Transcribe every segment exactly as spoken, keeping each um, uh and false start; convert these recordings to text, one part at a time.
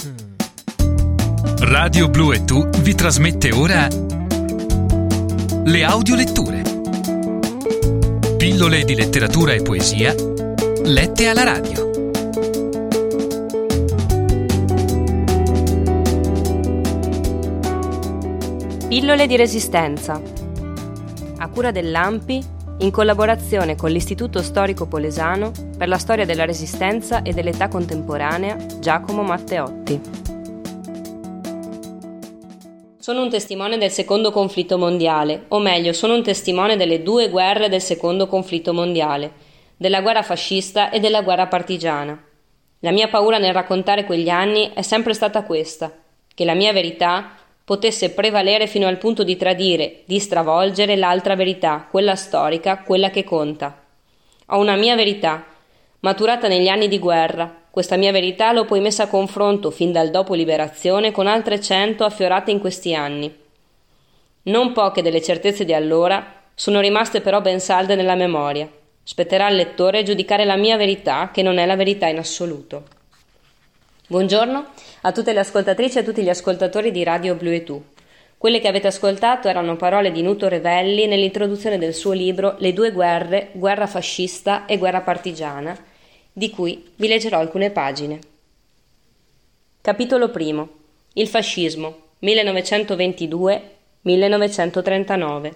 Radio Blu e Tu vi trasmette ora le audioletture. Pillole di letteratura e poesia lette alla radio. Pillole di resistenza, a cura dell'A N P I, in collaborazione con l'Istituto Storico Polesano per la storia della Resistenza e dell'età contemporanea Giacomo Matteotti. Sono un testimone del secondo conflitto mondiale, o meglio, sono un testimone delle due guerre del secondo conflitto mondiale, della guerra fascista e della guerra partigiana. La mia paura nel raccontare quegli anni è sempre stata questa, che la mia verità potesse prevalere fino al punto di tradire, di stravolgere l'altra verità, quella storica, quella che conta. Ho una mia verità, maturata negli anni di guerra. Questa mia verità l'ho poi messa a confronto, fin dal dopo liberazione, con altre cento affiorate in questi anni. Non poche delle certezze di allora sono rimaste però ben salde nella memoria. Spetterà al lettore giudicare la mia verità, che non è la verità in assoluto. Buongiorno a tutte le ascoltatrici e a tutti gli ascoltatori di Radio Blu e Tu. Quelle che avete ascoltato erano parole di Nuto Revelli nell'introduzione del suo libro Le due guerre, guerra fascista e guerra partigiana, di cui vi leggerò alcune pagine. Capitolo primo. Il fascismo, millenovecentoventidue millenovecentotrentanove.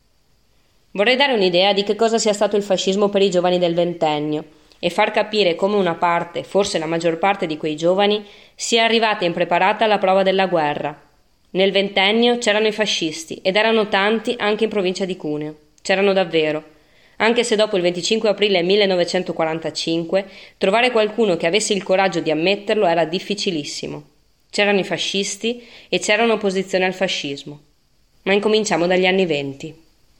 Vorrei dare un'idea di che cosa sia stato il fascismo per i giovani del ventennio e far capire come una parte, forse la maggior parte di quei giovani, sia arrivata impreparata alla prova della guerra. Nel ventennio c'erano i fascisti ed erano tanti anche in provincia di Cuneo. C'erano davvero. Anche se dopo il venticinque aprile millenovecentoquarantacinque trovare qualcuno che avesse il coraggio di ammetterlo era difficilissimo. C'erano i fascisti e c'era un'opposizione al fascismo. Ma incominciamo dagli anni venti.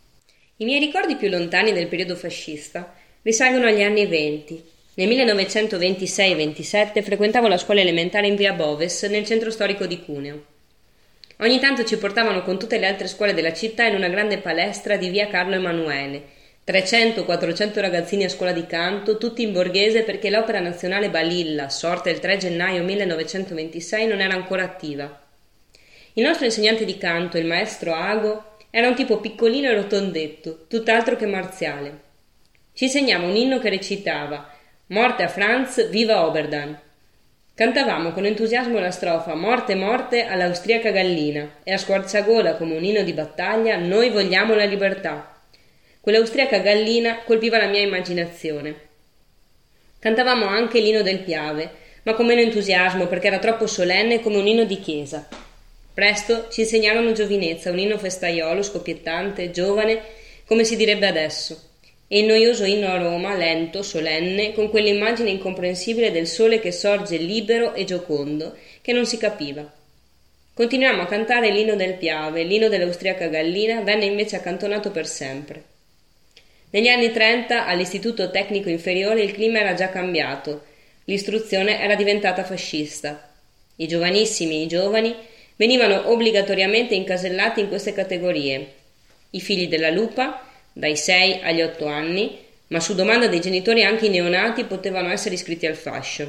I miei ricordi più lontani del periodo fascista risalgono agli anni venti. Nel millenovecentoventisei ventisette frequentavo la scuola elementare in via Boves, nel centro storico di Cuneo. Ogni tanto ci portavano con tutte le altre scuole della città in una grande palestra di via Carlo Emanuele. trecento quattrocento ragazzini a scuola di canto, tutti in borghese perché l'Opera Nazionale Balilla, sorta il tre gennaio millenovecentoventisei, non era ancora attiva. Il nostro insegnante di canto, il maestro Ago, era un tipo piccolino e rotondetto, tutt'altro che marziale. Ci insegnava un inno che recitava «Morte a Franz, viva Oberdan». Cantavamo con entusiasmo la strofa «Morte, morte all'austriaca gallina» e a squarciagola come un inno di battaglia «Noi vogliamo la libertà». Quell'austriaca gallina colpiva la mia immaginazione. Cantavamo anche l'inno del Piave, ma con meno entusiasmo perché era troppo solenne come un inno di chiesa. Presto ci insegnarono giovinezza, un inno festaiolo, scoppiettante, giovane, come si direbbe adesso, e il noioso inno a Roma, lento, solenne, con quell'immagine incomprensibile del sole che sorge libero e giocondo, che non si capiva. Continuammo a cantare l'inno del Piave, l'inno dell'austriaca gallina venne invece accantonato per sempre. Negli anni trenta all'Istituto Tecnico Inferiore il clima era già cambiato, l'istruzione era diventata fascista. I giovanissimi e i giovani venivano obbligatoriamente incasellati in queste categorie. I figli della lupa, dai sei agli otto anni, ma su domanda dei genitori anche i neonati potevano essere iscritti al fascio.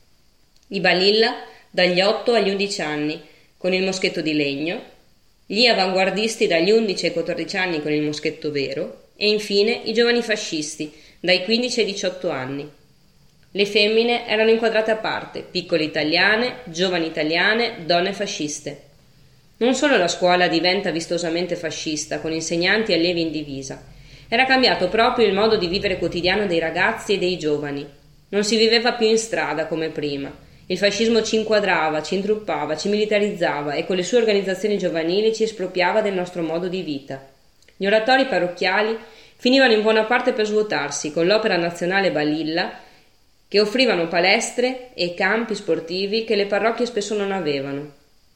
I balilla, dagli otto agli undici anni, con il moschetto di legno, gli avanguardisti dagli undici ai quattordici anni con il moschetto vero, e infine i giovani fascisti, dai quindici ai diciotto anni. Le femmine erano inquadrate a parte, piccole italiane, giovani italiane, donne fasciste. Non solo la scuola diventa vistosamente fascista, con insegnanti e allievi in divisa. Era cambiato proprio il modo di vivere quotidiano dei ragazzi e dei giovani. Non si viveva più in strada come prima. Il fascismo ci inquadrava, ci intruppava, ci militarizzava e con le sue organizzazioni giovanili ci espropriava del nostro modo di vita. Gli oratori parrocchiali finivano in buona parte per svuotarsi con l'Opera Nazionale Balilla, che offrivano palestre e campi sportivi che le parrocchie spesso non avevano.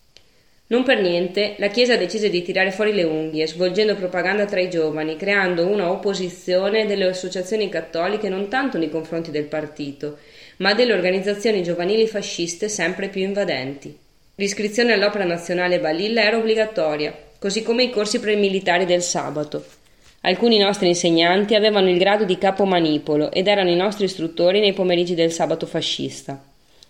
Non per niente la Chiesa decise di tirare fuori le unghie, svolgendo propaganda tra i giovani, creando una opposizione delle associazioni cattoliche non tanto nei confronti del partito, ma delle organizzazioni giovanili fasciste sempre più invadenti. L'iscrizione all'Opera Nazionale Balilla era obbligatoria, così come i corsi premilitari del sabato. Alcuni nostri insegnanti avevano il grado di capomanipolo ed erano i nostri istruttori nei pomeriggi del sabato fascista.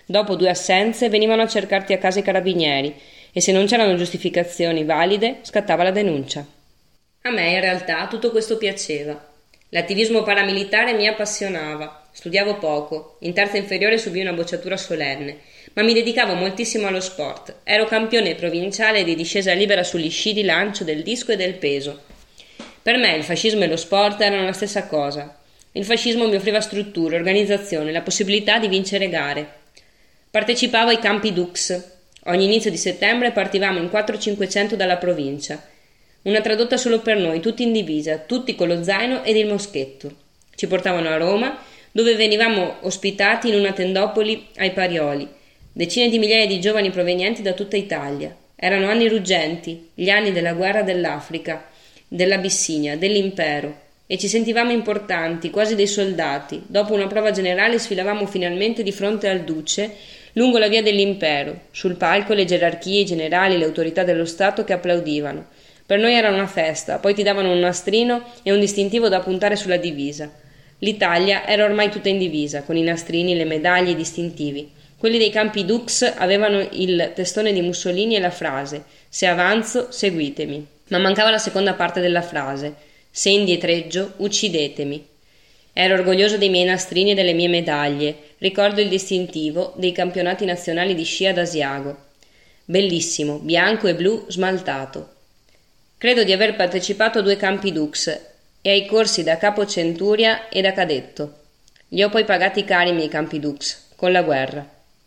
Dopo due assenze venivano a cercarti a casa i carabinieri e se non c'erano giustificazioni valide scattava la denuncia. A me in realtà tutto questo piaceva. L'attivismo paramilitare mi appassionava, studiavo poco, in terza inferiore subii una bocciatura solenne, ma mi dedicavo moltissimo allo sport. Ero campione provinciale di discesa libera sugli sci di lancio, del disco e del peso. Per me il fascismo e lo sport erano la stessa cosa. Il fascismo mi offriva strutture, organizzazione, la possibilità di vincere gare. Partecipavo ai campi Dux. Ogni inizio di settembre partivamo in quattrocento-cinquecento dalla provincia. Una tradotta solo per noi, tutti in divisa, tutti con lo zaino ed il moschetto. Ci portavano a Roma, dove venivamo ospitati in una tendopoli ai Parioli. Decine di migliaia di giovani provenienti da tutta Italia. Erano anni ruggenti, gli anni della guerra dell'Africa, dell'Abissinia, dell'impero, e ci sentivamo importanti, quasi dei soldati. Dopo una prova generale sfilavamo finalmente di fronte al duce lungo la via dell'impero, sul palco le gerarchie, i generali, le autorità dello Stato che applaudivano. Per noi era una festa, poi ti davano un nastrino e un distintivo da puntare sulla divisa. L'Italia era ormai tutta in divisa, con i nastrini, le medaglie, i distintivi. Quelli dei campi Dux avevano il testone di Mussolini e la frase «Se avanzo, seguitemi». Ma mancava la seconda parte della frase «Se indietreggio, uccidetemi». Ero orgoglioso dei miei nastrini e delle mie medaglie. Ricordo il distintivo dei campionati nazionali di sci ad Asiago. Bellissimo, bianco e blu smaltato. Credo di aver partecipato a due campi Dux e ai corsi da capo centuria e da cadetto. Li ho poi pagati cari i miei campi Dux, con la guerra.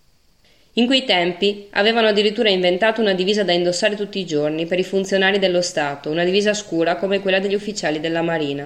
In quei tempi avevano addirittura inventato una divisa da indossare tutti i giorni per i funzionari dello Stato, una divisa scura come quella degli ufficiali della Marina.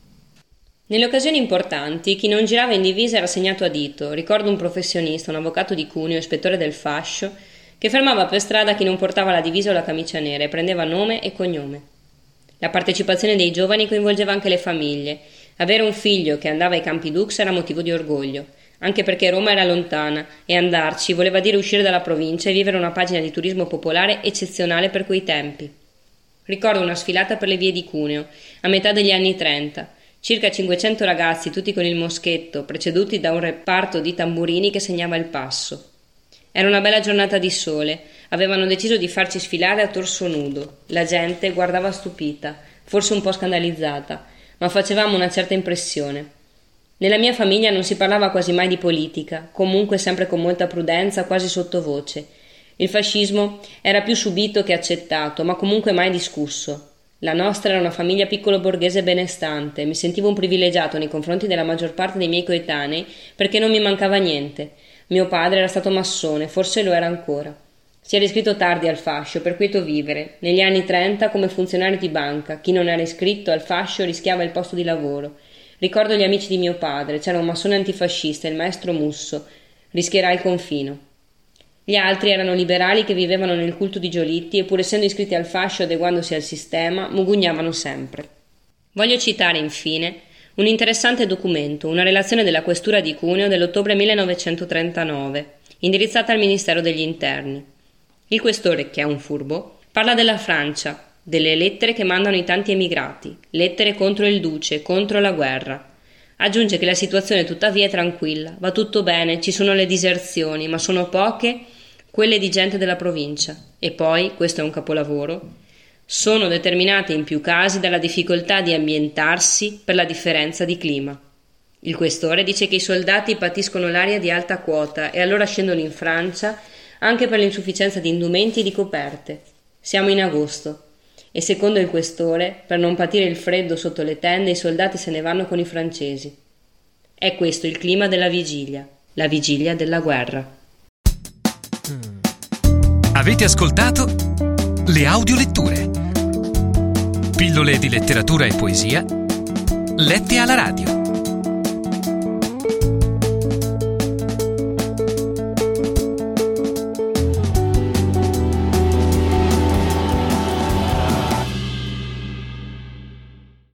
Nelle occasioni importanti chi non girava in divisa era segnato a dito. Ricordo un professionista, un avvocato di Cuneo, ispettore del fascio, che fermava per strada chi non portava la divisa o la camicia nera e prendeva nome e cognome. La partecipazione dei giovani coinvolgeva anche le famiglie. Avere un figlio che andava ai campi Dux era motivo di orgoglio, anche perché Roma era lontana e andarci voleva dire uscire dalla provincia e vivere una pagina di turismo popolare eccezionale per quei tempi. Ricordo una sfilata per le vie di Cuneo, a metà degli anni trenta, circa cinquecento ragazzi tutti con il moschetto, preceduti da un reparto di tamburini che segnava il passo. Era una bella giornata di sole, avevano deciso di farci sfilare a torso nudo. La gente guardava stupita, forse un po' scandalizzata, ma facevamo una certa impressione. Nella mia famiglia non si parlava quasi mai di politica, comunque sempre con molta prudenza, quasi sottovoce. Il fascismo era più subito che accettato, ma comunque mai discusso. La nostra era una famiglia piccolo borghese benestante, mi sentivo un privilegiato nei confronti della maggior parte dei miei coetanei perché non mi mancava niente. Mio padre era stato massone, forse lo era ancora. Si era iscritto tardi al fascio, per quieto vivere. Negli anni trenta come funzionario di banca, chi non era iscritto al fascio rischiava il posto di lavoro. Ricordo gli amici di mio padre, c'era un massone antifascista, il maestro Musso, rischierà il confino. Gli altri erano liberali che vivevano nel culto di Giolitti e pur essendo iscritti al fascio adeguandosi al sistema, mugugnavano sempre. Voglio citare, infine, un interessante documento, una relazione della Questura di Cuneo dell'ottobre millenovecentotrentanove, indirizzata al Ministero degli Interni. Il questore, che è un furbo, parla della Francia, delle lettere che mandano i tanti emigrati, lettere contro il duce, contro la guerra. Aggiunge che la situazione tuttavia è tranquilla, va tutto bene, ci sono le diserzioni, ma sono poche quelle di gente della provincia. E poi, questo è un capolavoro, sono determinate in più casi dalla difficoltà di ambientarsi per la differenza di clima. Il questore dice che i soldati patiscono l'aria di alta quota e allora scendono in Francia anche per l'insufficienza di indumenti e di coperte. Siamo in agosto e secondo il questore, per non patire il freddo sotto le tende, i soldati se ne vanno con i francesi. È questo il clima della vigilia, la vigilia della guerra. Avete ascoltato le audioletture. Pillole di letteratura e poesia lette alla radio.